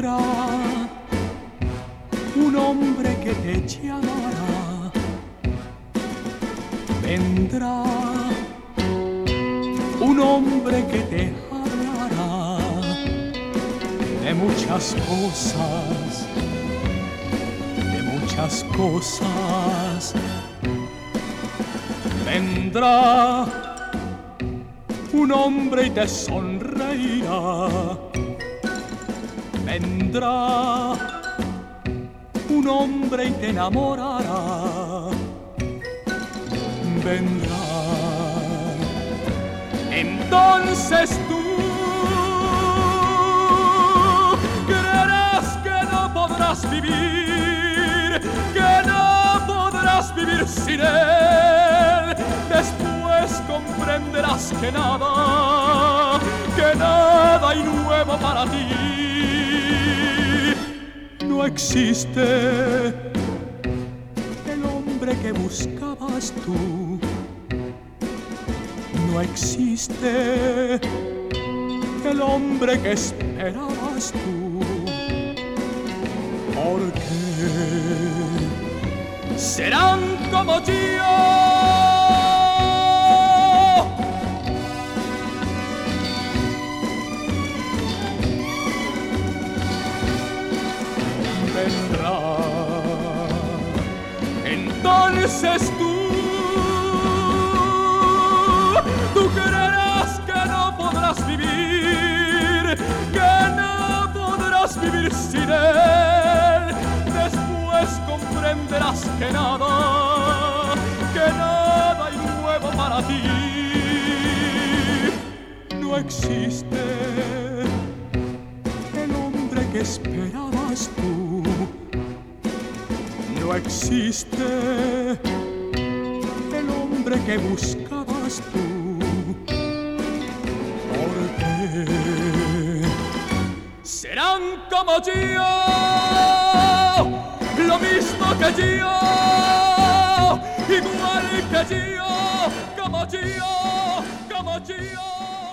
vendrá un hombre que te llamará, vendrá un hombre que te hablará de muchas cosas, de muchas cosas. Vendrá un hombre y te sonreirá, vendrá un hombre y te enamorará, vendrá. Entonces tú creerás que no podrás vivir, que no podrás vivir sin él. Después comprenderás que nada hay nuevo para ti. No existe el hombre que buscabas tú. No existe el hombre que esperabas tú. Porque serán como yo. Vendrá. Entonces tú creerás que no podrás vivir, que no podrás vivir sin él. Después comprenderás que nada hay nuevo para ti. No existe el hombre que esperabas tú. No existe el hombre que buscabas tú. Porque serán como yo, lo mismo que yo, igual que yo, como yo, como yo.